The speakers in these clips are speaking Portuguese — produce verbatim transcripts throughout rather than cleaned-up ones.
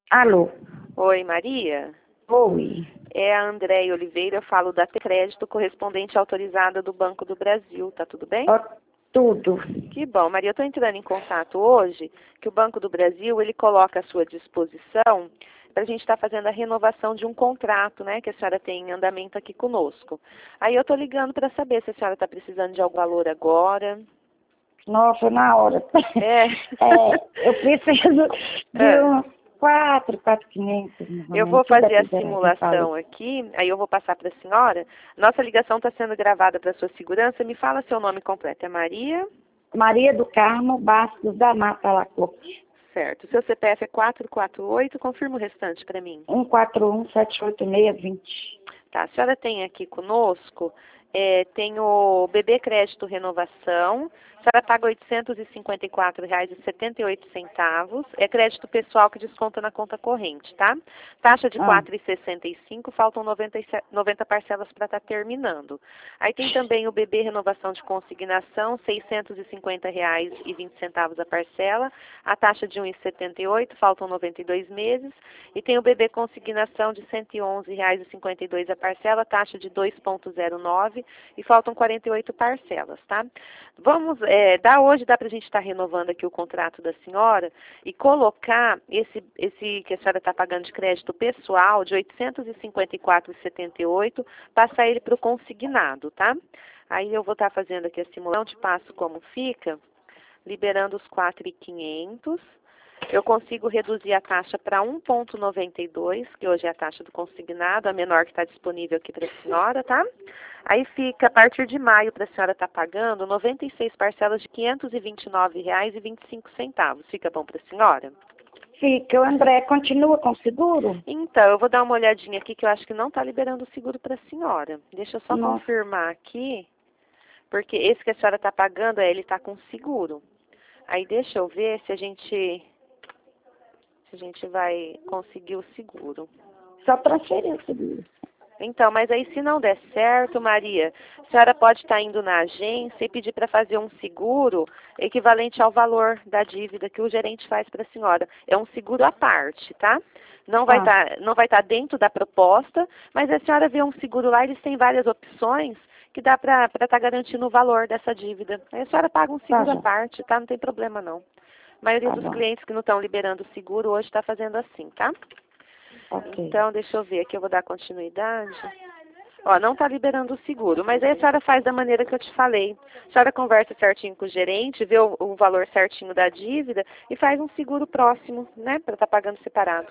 Alô? Oi, Maria. Oi. É a Andréia Oliveira, eu falo da Crédito, correspondente autorizada do Banco do Brasil. Tá tudo bem? Ó, tudo. Que bom, Maria. Eu estou entrando em contato hoje que o Banco do Brasil ele coloca à sua disposição para a gente estar fazendo a renovação de um contrato, né, que a senhora tem em andamento aqui conosco. Aí eu estou ligando para saber se a senhora está precisando de algum valor agora. Nossa, na hora. É. É, eu preciso de É. uns quatro, quatro, quinhentos, mais ou Eu menos. vou Se der fazer a puder, me fala. simulação aqui, aí eu vou passar para a senhora. Nossa ligação está sendo gravada para sua segurança. Me fala seu nome completo. É Maria? Maria do Carmo Bastos da Mata Lacorte. Certo. Seu C P F é quatro quatro oito. Confirma o restante para mim. um quatro um sete oito seis dois zero. Tá. A senhora tem aqui conosco, é, tem o B B Crédito Renovação. A senhora paga oitocentos e cinquenta e quatro reais e setenta e oito centavos. É crédito pessoal que desconta na conta corrente, tá? Taxa de Ah, quatro reais e sessenta e cinco centavos, faltam noventa, e sete noventa parcelas para estar terminando. Aí tem também o B B Renovação de Consignação, seiscentos e cinquenta reais e vinte centavos a parcela. A taxa de um real e setenta e oito centavos, faltam noventa e dois meses. E tem o B B Consignação de cento e onze reais e cinquenta e dois centavos a parcela, taxa de dois vírgula zero nove e faltam quarenta e oito parcelas, tá? Vamos, é, dá hoje, dá para a gente estar renovando aqui o contrato da senhora e colocar esse, esse que a senhora está pagando de crédito pessoal de oitocentos e cinquenta e quatro reais e setenta e oito centavos, passar ele para o consignado, tá? Aí eu vou estar fazendo aqui a simulação, te passo como fica, liberando os quatro mil e quinhentos. Eu consigo reduzir a taxa para um vírgula noventa e dois, que hoje é a taxa do consignado, a menor que está disponível aqui para a senhora, tá? Aí fica, a partir de maio, para a senhora estar pagando, noventa e seis parcelas de quinhentos e vinte e nove reais e vinte e cinco centavos. Fica bom para a senhora? fica. O André continua com seguro? Então, eu vou dar uma olhadinha aqui, que eu acho que não está liberando o seguro para a senhora. Deixa eu só Nossa. confirmar aqui, porque esse que a senhora está pagando, é, ele está com seguro. Aí deixa eu ver se a gente... se a gente vai conseguir o seguro. Só transferir o seguro. Então, mas aí se não der certo, Maria, a senhora pode estar indo na agência e pedir para fazer um seguro equivalente ao valor da dívida que o gerente faz para a senhora. É um seguro à parte, tá? Não vai Ah, estar, não vai estar dentro da proposta, mas a senhora vê um seguro lá, eles têm várias opções que dá para estar garantindo o valor dessa dívida. Aí a senhora paga um tá seguro à já. parte, tá? Não tem problema não. A maioria Tá dos bom. clientes que não estão liberando o seguro hoje está fazendo assim, tá? Ok. Então, deixa eu ver aqui, eu vou dar continuidade. Ó, não está liberando o seguro, mas aí a senhora faz da maneira que eu te falei. A senhora conversa certinho com o gerente, vê o, o valor certinho da dívida e faz um seguro próximo, né, para estar pagando separado.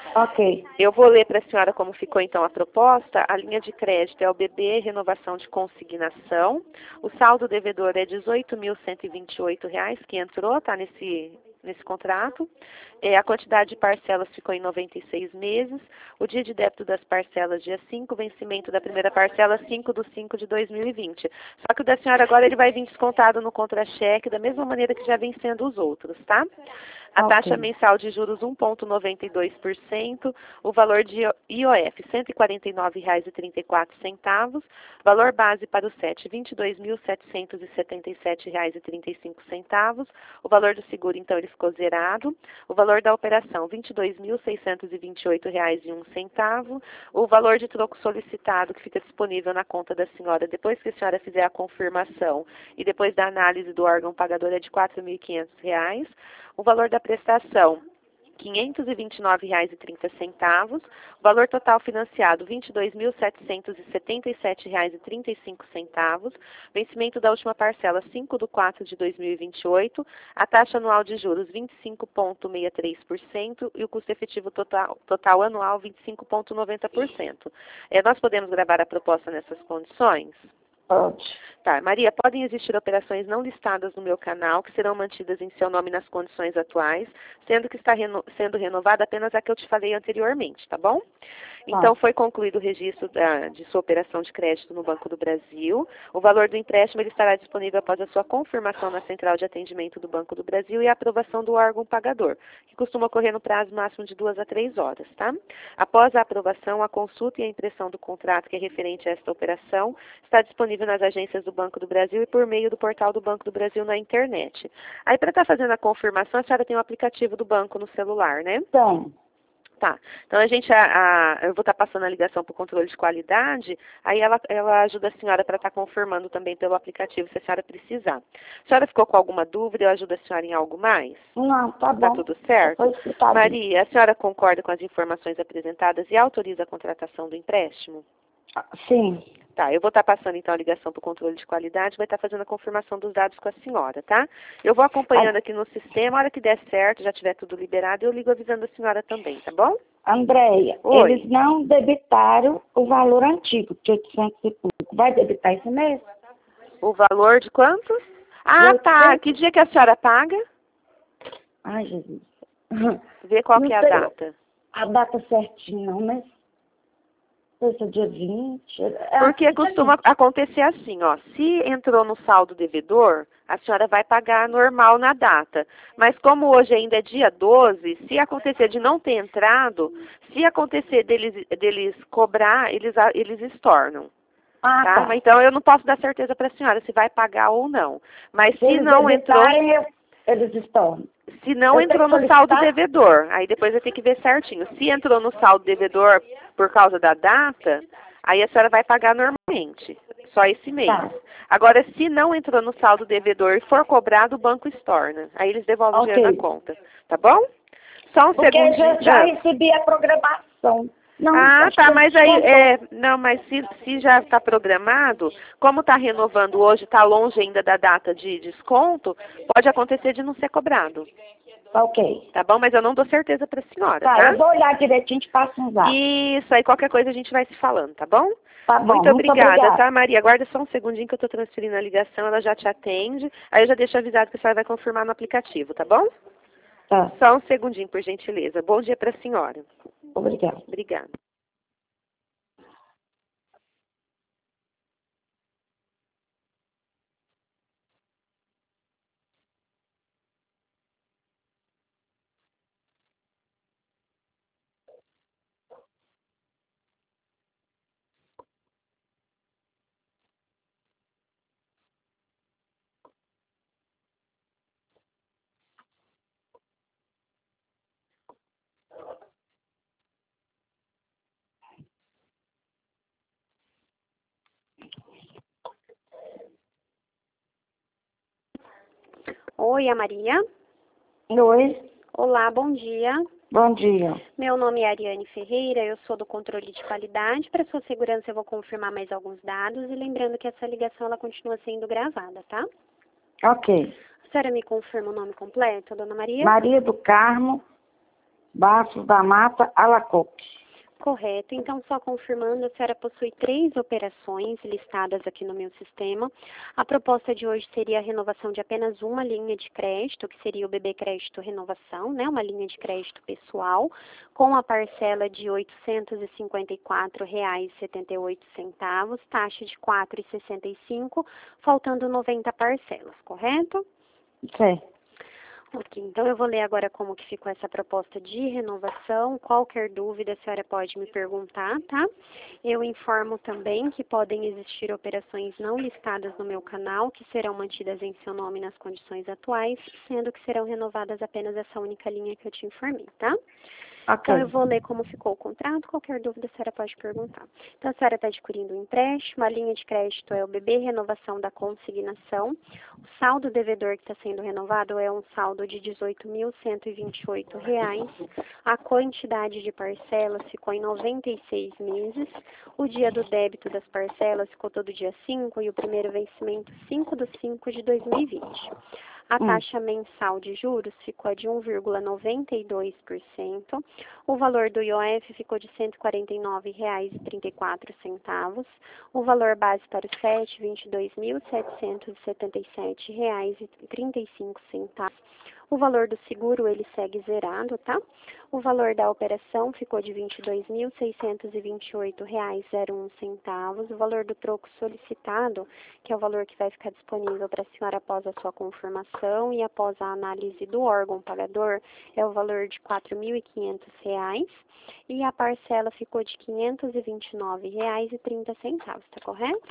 Ok. Eu vou ler para a senhora como ficou então a proposta. A linha de crédito é o B B Renovação de Consignação. O saldo devedor é dezoito mil cento e vinte e oito reais que entrou, tá nesse nesse contrato. É, a quantidade de parcelas ficou em noventa e seis meses. O dia de débito das parcelas, dia cinco, vencimento da primeira parcela, cinco de cinco de dois mil e vinte. Só que o da senhora agora ele vai vir descontado no contra-cheque, da mesma maneira que já vem sendo os outros, tá? A taxa Ok. mensal de juros um vírgula noventa e dois por cento, o valor de I O F cento e quarenta e nove reais e trinta e quatro centavos, valor base para o S E T vinte e dois mil setecentos e setenta e sete reais e trinta e cinco centavos, o valor do seguro então ele ficou zerado, o valor da operação vinte e dois mil seiscentos e vinte e oito reais e um centavo, o valor de troco solicitado que fica disponível na conta da senhora depois que a senhora fizer a confirmação e depois da análise do órgão pagador é de quatro mil e quinhentos reais, o valor da prestação quinhentos e vinte e nove reais e trinta centavos, valor total financiado vinte e dois mil setecentos e setenta e sete reais e trinta e cinco centavos, vencimento da última parcela cinco de quatro de dois mil e vinte e oito, a taxa anual de juros vinte e cinco vírgula sessenta e três por cento e o custo efetivo total, total anual vinte e cinco vírgula noventa por cento. É, nós podemos gravar a proposta nessas condições? Pode. Tá, Maria, podem existir operações não listadas no meu canal que serão mantidas em seu nome nas condições atuais, sendo que está reno sendo renovada apenas a que eu te falei anteriormente, tá bom? Então, Tá. foi concluído o registro da, de sua operação de crédito no Banco do Brasil. O valor do empréstimo ele estará disponível após a sua confirmação na Central de Atendimento do Banco do Brasil e a aprovação do órgão pagador, que costuma ocorrer no prazo máximo de duas a três horas, tá? Após a aprovação, a consulta e a impressão do contrato que é referente a esta operação está disponível nas agências do Banco do Brasil e por meio do portal do Banco do Brasil na internet. Aí, para estar fazendo a confirmação, a senhora tem o aplicativo do banco no celular, né? Tem. Tá. Então, a gente, a, a, eu vou estar passando a ligação para o controle de qualidade, aí ela, ela ajuda a senhora para estar confirmando também pelo aplicativo, se a senhora precisar. A senhora ficou com alguma dúvida? Eu ajudo a senhora em algo mais? Não, tá bom. Tá tudo certo? Foi explicado. Maria, a senhora concorda com as informações apresentadas e autoriza a contratação do empréstimo? Sim. Tá, eu vou estar passando então a ligação para o controle de qualidade, vai estar fazendo a confirmação dos dados com a senhora, tá? Eu vou acompanhando aqui no sistema, a hora que der certo, já tiver tudo liberado, eu ligo avisando a senhora também, tá bom? Andréia, Oi. eles não debitaram o valor antigo, de oitocentos e pouco. Vai debitar esse mês? O valor de quanto? Ah, oitocentos. tá. Que dia que a senhora paga? Ai, Jesus. Vê qual Não que é a sei data. a data certinha, não, mas esse é dia vinte. É Porque assim, costuma acontecer assim, ó. Se entrou no saldo devedor, a senhora vai pagar normal na data. Mas como hoje ainda é dia doze, se acontecer de não ter entrado, se acontecer deles, deles cobrar, eles, eles estornam. Ah, Tá? tá. Mas então eu não posso dar certeza para a senhora se vai pagar ou não. Mas Se se eles não entrou, debitarem, eu- eles estão. se não Eu tenho entrou que no saldo solicitar? devedor, aí depois vai ter que ver certinho. Se entrou no saldo devedor por causa da data, aí a senhora vai pagar normalmente, só esse mês. Tá. Agora, se não entrou no saldo devedor e for cobrado, o banco estorna. Aí eles devolvem o Ok. dinheiro na conta. Tá bom? Só um Porque eu já, segundinho. já Ah. recebi a programação. Não, Ah, acho tá, que mas aí, descontou. é, não, mas se, se já está programado, como está renovando hoje, está longe ainda da data de desconto, pode acontecer de não ser cobrado, Ok. tá bom? Mas eu não dou certeza para a senhora, Tá, tá? eu vou olhar direitinho e te passo um zap. Isso, aí qualquer coisa a gente vai se falando, tá bom? Tá bom, Muito muito obrigada, obrigada. tá, Maria? Aguarda só um segundinho que eu estou transferindo a ligação, ela já te atende, aí eu já deixo avisado que a senhora vai confirmar no aplicativo, tá bom? Tá, Só um segundinho, por gentileza. Bom dia para a senhora. obrigada. Obrigada. Oi, a Maria. Oi, Olá, bom dia. bom dia. Meu nome é Ariane Ferreira, eu sou do controle de qualidade. Para sua segurança, eu vou confirmar mais alguns dados e lembrando que essa ligação ela continua sendo gravada, tá? Ok. A senhora me confirma o nome completo, dona Maria? Maria do Carmo, Bastos da Mata, Alacoque. Correto. Então, só confirmando, a senhora possui três operações listadas aqui no meu sistema. A proposta de hoje seria a renovação de apenas uma linha de crédito, que seria o B B Crédito Renovação, né? Uma linha de crédito pessoal, com a parcela de oitocentos e cinquenta e quatro reais e setenta e oito centavos, taxa de quatro reais e sessenta e cinco centavos, faltando noventa parcelas, correto? Certo. Ok, então eu vou ler agora como que ficou essa proposta de renovação. Qualquer dúvida a senhora pode me perguntar, tá? Eu informo também que podem existir operações não listadas no meu canal, que serão mantidas em seu nome nas condições atuais, sendo que serão renovadas apenas essa única linha que eu te informei, tá? Ok. Então, eu vou ler como ficou o contrato, qualquer dúvida a senhora pode perguntar. Então, a senhora está adquirindo um empréstimo, a linha de crédito é o B B Renovação da Consignação, o saldo devedor que está sendo renovado é um saldo de dezoito mil cento e vinte e oito reais, a quantidade de parcelas ficou em noventa e seis meses, o dia do débito das parcelas ficou todo dia cinco e o primeiro vencimento cinco de cinco de dois mil e vinte. A Hum. taxa mensal de juros ficou de um vírgula noventa e dois por cento. O valor do I O F ficou de cento e quarenta e nove reais e trinta e quatro centavos. O valor base para o S E T, vinte e dois mil setecentos e setenta e sete reais e trinta e cinco centavos. O valor do seguro, ele segue zerado, tá? O valor da operação ficou de vinte e dois mil seiscentos e vinte e oito reais e zero um centavos. O valor do troco solicitado, que é o valor que vai ficar disponível para a senhora após a sua confirmação e após a análise do órgão pagador, é o valor de quatro mil e quinhentos reais. E a parcela ficou de quinhentos e vinte e nove reais e trinta centavos, tá correto?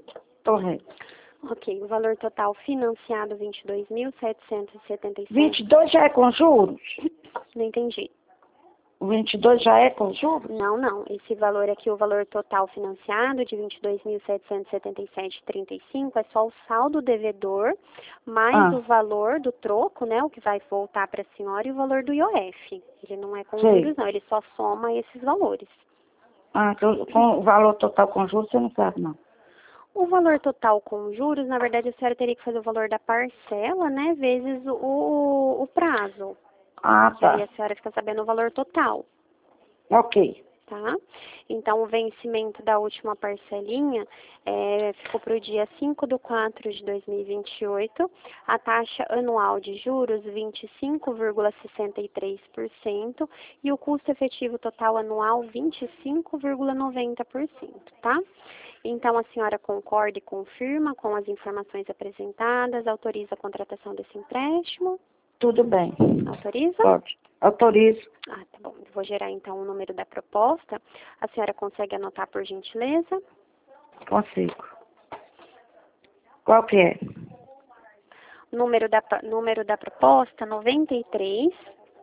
Correto. Ok, o valor total financiado vinte e dois mil setecentos e setenta e sete. vinte e dois já é com juros? Não entendi. vinte e dois já é com juros? Não, não. Esse valor aqui, o valor total financiado de vinte e dois mil setecentos e setenta e sete vírgula trinta e cinco é só o saldo devedor, mais Ah. o valor do troco, né, o que vai voltar para a senhora, e o valor do I O F. Ele não é com Sei. juros, não. Ele só soma esses valores. Ah, então, com o valor total com juros você não sabe, não. O valor total com juros, na verdade, a senhora teria que fazer o valor da parcela, né, vezes o, o prazo. Ah, Que aí tá. a senhora fica sabendo o valor total. Ok. Tá? Então, o vencimento da última parcelinha é, ficou para o dia cinco de quatro de dois mil e vinte e oito. A taxa anual de juros, vinte e cinco vírgula sessenta e três por cento. E o custo efetivo total anual, vinte e cinco vírgula noventa por cento. Tá? Então, a senhora concorda e confirma com as informações apresentadas, autoriza a contratação desse empréstimo? Tudo bem. Autoriza? Pode. Autorizo. Ah, tá bom. Eu vou gerar então o número da proposta. A senhora consegue anotar por gentileza? Consigo. Qual que é? Número da, número da proposta, noventa e três,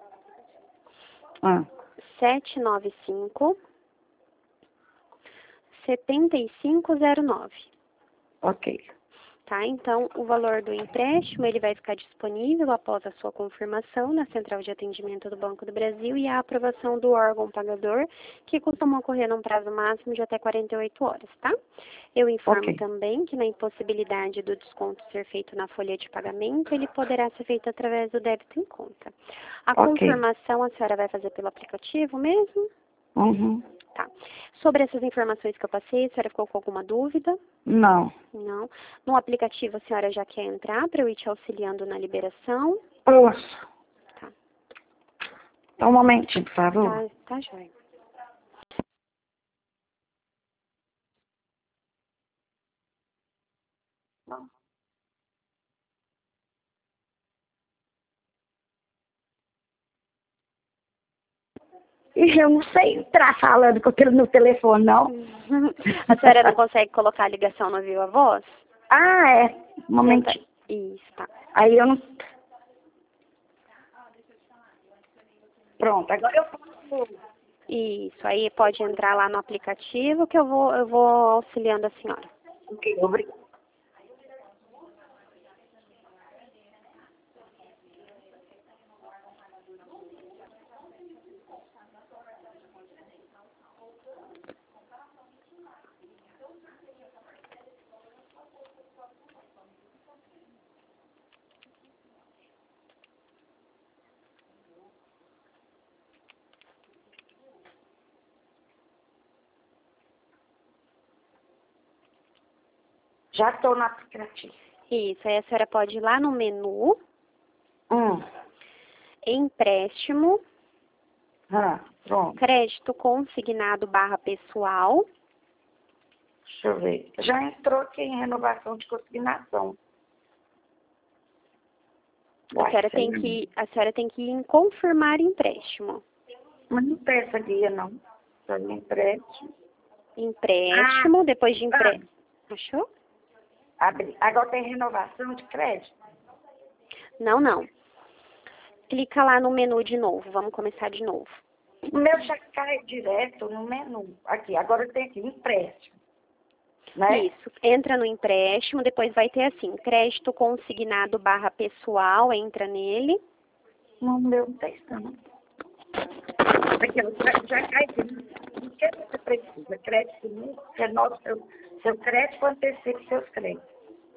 Ah, setecentos e noventa e cinco, setenta e cinco zero nove. ok. Tá? Então, o valor do empréstimo, ele vai ficar disponível após a sua confirmação na Central de Atendimento do Banco do Brasil e a aprovação do órgão pagador, que costuma ocorrer num prazo máximo de até quarenta e oito horas, tá? Eu informo Ok. também que na impossibilidade do desconto ser feito na folha de pagamento, ele poderá ser feito através do débito em conta. A Ok. confirmação a senhora vai fazer pelo aplicativo mesmo? Uhum. Tá. Sobre essas informações que eu passei, a senhora ficou com alguma dúvida? Não. Não. No aplicativo a senhora já quer entrar para eu ir te auxiliando na liberação? Posso. Tá. Só um momentinho, por favor. Tá, tá jóia. E eu não sei entrar falando com aquele no telefone, não. A senhora não consegue colocar a ligação no Viva Voz? Ah, é. Um momentinho. Isso, tá. Aí eu não... Pronto, agora eu posso... Isso, aí pode entrar lá no aplicativo que eu vou, eu vou auxiliando a senhora. Ok, obrigada. Já estou no aplicativo. Isso, aí a senhora pode ir lá no menu, Hum. empréstimo, Ah, pronto. crédito consignado barra pessoal. Deixa eu ver. Já entrou aqui em renovação de consignação. A senhora tem que, a senhora tem que ir em confirmar empréstimo. Mas não tem essa guia, não. Só me empréstimo. Empréstimo, Ah, depois de empréstimo. Achou? Abre. Agora tem renovação de crédito. Não, não. Clica lá no menu de novo. Vamos começar de novo. O meu já cai direto no menu. Aqui, agora tem aqui, empréstimo. Né? Isso. Entra no empréstimo, depois vai ter assim, crédito consignado barra pessoal, entra nele. Não, o meu não tem isso, não. Aqui, ó, já, já cai aqui. O que você precisa? Crédito, renova seu, seu crédito, antecipe seus créditos.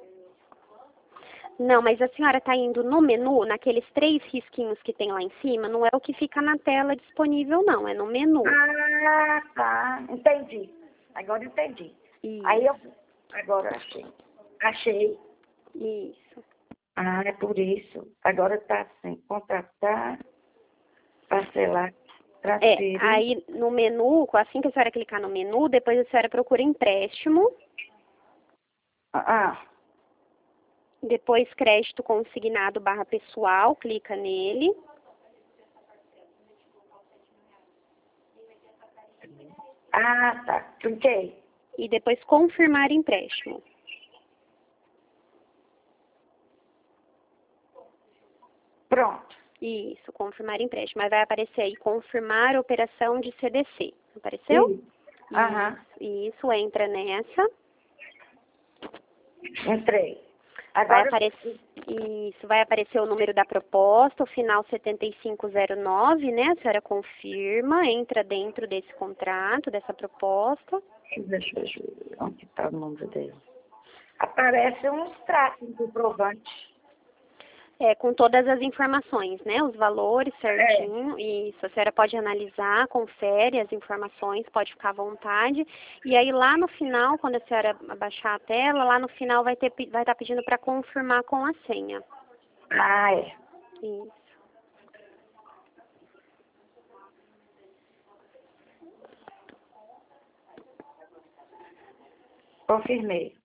Não, mas a senhora está indo no menu, naqueles três risquinhos que tem lá em cima, não é o que fica na tela disponível, não, é no menu. Ah, tá. Entendi. Agora entendi. Isso. Aí eu... Agora achei. Achei. Isso. Ah, é por isso. Agora tá assim. Contratar, parcelar, É, transferir. aí no menu, assim que a senhora clicar no menu, depois a senhora procura empréstimo, Ah, depois crédito consignado barra pessoal, clica nele. ah, tá. Cliquei. E depois confirmar empréstimo. Pronto. Isso, confirmar empréstimo. Mas vai aparecer aí, confirmar operação de C D C. Apareceu? Sim. Aham. Isso, isso, entra nessa. Entrei. Vai Agora, aparecer, isso, vai aparecer o número da proposta, o final setenta e cinco zero nove, né? A senhora confirma, entra dentro desse contrato, dessa proposta. deixa eu ver onde está o número dele. Aparece um extrato um comprovante. É, com todas as informações, né? Os valores certinho. É. Isso, a senhora pode analisar, confere as informações, pode ficar à vontade. E aí lá no final, quando a senhora abaixar a tela, lá no final vai ter, vai estar pedindo para confirmar com a senha. Ah, é. Isso. Confirmei.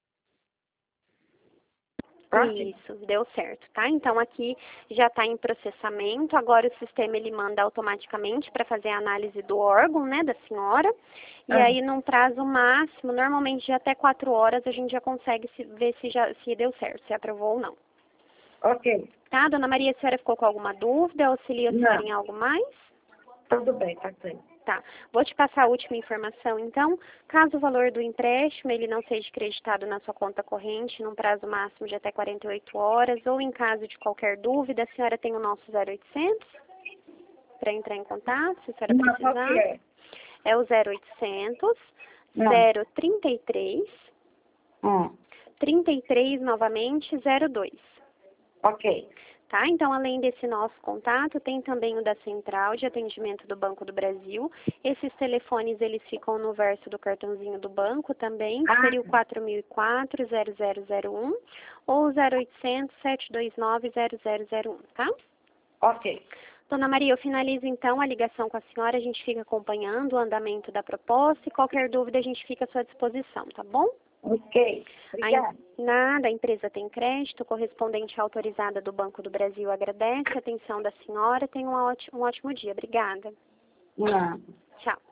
Isso, deu certo, tá? Então aqui já está em processamento, agora o sistema ele manda automaticamente para fazer a análise do órgão, né, da senhora, e Ah. aí num prazo máximo, normalmente de até quatro horas a gente já consegue se, ver se, já, se deu certo, se aprovou ou não. Ok. Tá, dona Maria, a senhora ficou com alguma dúvida? Auxilia a senhora em algo mais? Tudo bem, tá bem. Tá, vou te passar a última informação, então. Caso o valor do empréstimo ele não seja creditado na sua conta corrente num prazo máximo de até quarenta e oito horas, ou em caso de qualquer dúvida, a senhora tem o nosso zero oitocentos para entrar em contato, se a senhora Não, precisar. qual que é? É o zero oitocentos, Não. zero trinta e três, Hum. trinta e três novamente, zero dois. Ok. Tá? Então, além desse nosso contato, tem também o da Central de Atendimento do Banco do Brasil. Esses telefones, eles ficam no verso do cartãozinho do banco também, que Ah. seria o quatro mil e quatro, zero zero zero um ou o zero oitocentos, sete dois nove, zero zero zero um, tá? Ok. Dona Maria, eu finalizo então a ligação com a senhora, a gente fica acompanhando o andamento da proposta e qualquer dúvida a gente fica à sua disposição, tá bom? Ok. Obrigada. A, nada, a empresa tem crédito, correspondente autorizada do Banco do Brasil agradece a atenção da senhora, tenha um ótimo, um ótimo dia. Obrigada. Não. Tchau.